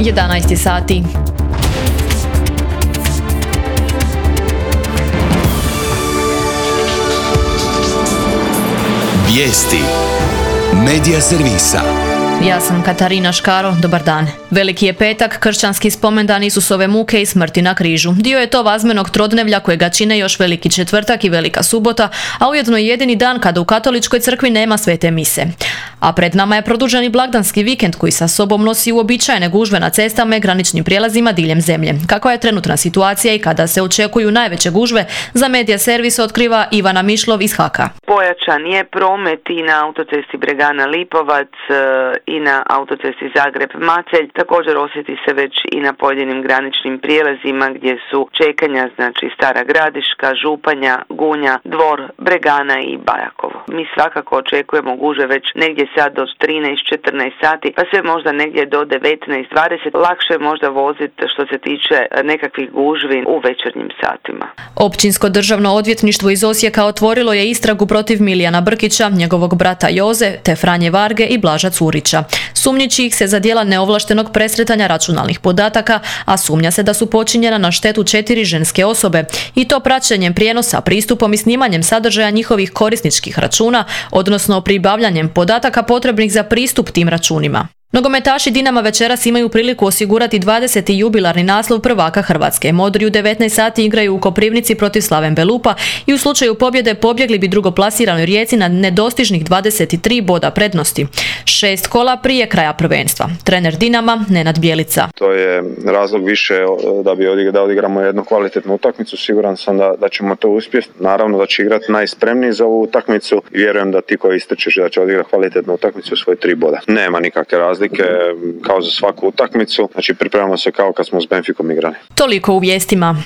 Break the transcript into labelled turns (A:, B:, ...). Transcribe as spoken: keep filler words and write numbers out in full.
A: jedanaest sati.
B: Vijesti Medija servisa.
A: Ja sam Katarina Škaro, dobar dan. Veliki je petak, kršćanski spomendan Isusove muke i smrti na križu. Dio je to vazmenog trodnevlja kojega čine još Veliki četvrtak i Velika subota, a ujedno i jedini dan kada u katoličkoj crkvi nema svete mise. A pred nama je produženi blagdanski vikend koji sa sobom nosi uobičajene gužve na cestama i graničnim prijelazima diljem zemlje. Kakva je trenutna situacija i kada se očekuju najveće gužve, za Medija servis otkriva Ivana Mišlov iz Haka.
C: Pojačan je promet i na autocesti Bregana Lipovac i na autocesti Zagreb-Macelj. Također osjeti se već i na pojedinim graničnim prijelazima gdje su čekanja, znači Stara Gradiška, Županja, Gunja, Dvor, Bregana i Bajakovo. Mi svakako očekujemo gužve već negdje sad do trinaest četrnaest sati, pa sve možda negdje do devetnaest dvadeset. Lakše je možda voziti što se tiče nekakvih gužvi u večernjim satima.
A: Općinsko državno odvjetništvo iz Osijeka otvorilo je istragu protiv Milijana Brkića, njegovog brata Joze, te Franje Varge i Blaža Curića. Sumnjiči ih se za djela neovlaštenog presretanja računalnih podataka, a sumnja se da su počinjena na štetu četiri ženske osobe, i to praćenjem prijenosa, pristupom i snimanjem sadržaja njihovih korisničkih računa, odnosno pribavljanjem podataka potrebnih za pristup tim računima. Nogometaši Dinama večeras imaju priliku osigurati dvadeseti jubilarni naslov prvaka Hrvatske. Modri u devetnaest sati igraju u Koprivnici protiv Slaven Belupa i u slučaju pobjede pobjegli bi drugoplasiranoj Rijeci na nedostižnih dvadeset tri boda prednosti. Šest kola prije kraja prvenstva. Trener Dinama Nenad Bjelica.
D: To je razlog više da bi odigra, da odigramo jednu kvalitetnu utakmicu. Siguran sam da, da ćemo to uspjeti. Naravno da će igrati najspremniji za ovu utakmicu i vjerujem da ti koji istrčiš da će odigrati kvalitetnu utakmicu svoje tri boda. Nema nikakve razlike kao za svaku utakmicu. Znači pripremamo se kao kad smo s Benficom igrali.
A: Toliko u vijestima.